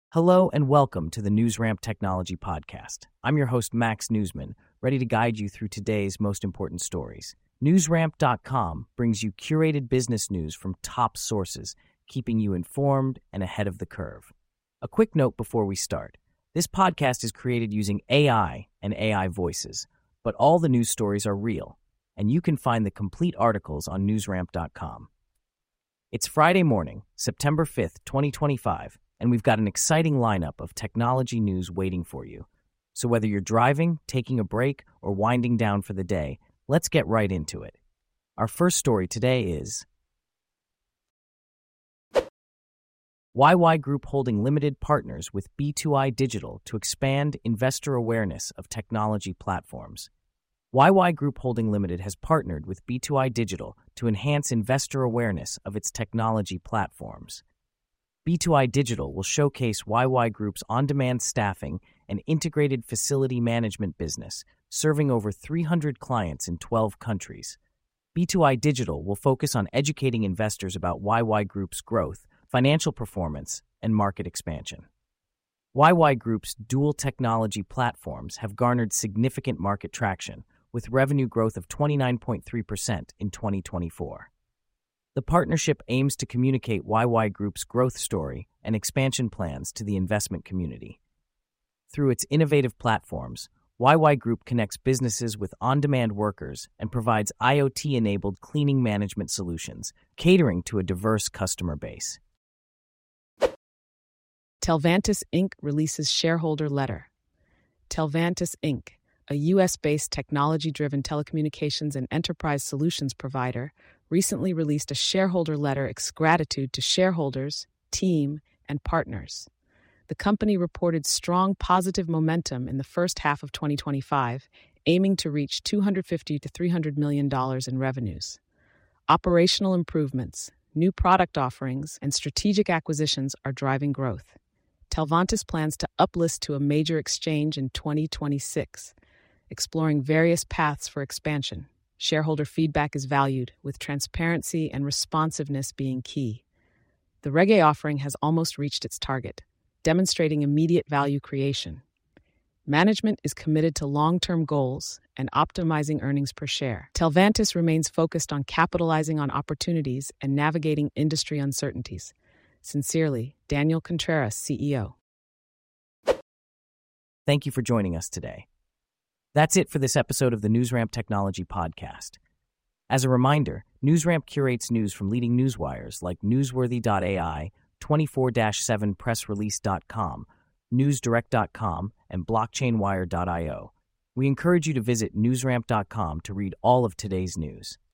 Hello and welcome to the NewsRamp Technology Podcast. I'm your host, Max Newsman, ready to guide you through today's most important stories. NewsRamp.com brings you curated business news from top sources, keeping you informed and ahead of the curve. A quick note before we start. This podcast is created using AI and AI voices, but all the news stories are real, and you can find the complete articles on NewsRamp.com. It's Friday morning, September 5th, 2025, and we've got an exciting lineup of technology news waiting for you. So whether you're driving, taking a break, or winding down for the day, let's get right into it. Our first story today is YY Group Holding Limited partners with B2I Digital to expand investor awareness of technology platforms. YY Group Holding Limited has partnered with B2I Digital to enhance investor awareness of its technology platforms. B2I Digital will showcase YY Group's on-demand staffing and integrated facility management business, serving over 300 clients in 12 countries. B2I Digital will focus on educating investors about YY Group's growth, financial performance, and market expansion. YY Group's dual technology platforms have garnered significant market traction, with revenue growth of 29.3% in 2024. The partnership aims to communicate YY Group's growth story and expansion plans to the investment community. Through its innovative platforms, YY Group connects businesses with on-demand workers and provides IoT-enabled cleaning management solutions, catering to a diverse customer base. Telvantis Inc. releases shareholder letter. Telvantis Inc., a U.S.-based technology-driven telecommunications and enterprise solutions provider, recently released a shareholder letter ex gratitude to shareholders, team, and partners. The company reported strong positive momentum in the first half of 2025, aiming to reach $250 to $300 million in revenues. Operational improvements, new product offerings, and strategic acquisitions are driving growth. Telvantis plans to uplist to a major exchange in 2026, exploring various paths for expansion. Shareholder feedback is valued, with transparency and responsiveness being key. The Reg A offering has almost reached its target, demonstrating immediate value creation. Management is committed to long-term goals and optimizing earnings per share. Telvantis remains focused on capitalizing on opportunities and navigating industry uncertainties. Sincerely, Daniel Contreras, CEO. Thank you for joining us today. That's it for this episode of the NewsRamp Technology Podcast. As a reminder, NewsRamp curates news from leading newswires like Newsworthy.ai, 24/7pressrelease.com, NewsDirect.com, and BlockchainWire.io. We encourage you to visit NewsRamp.com to read all of today's news.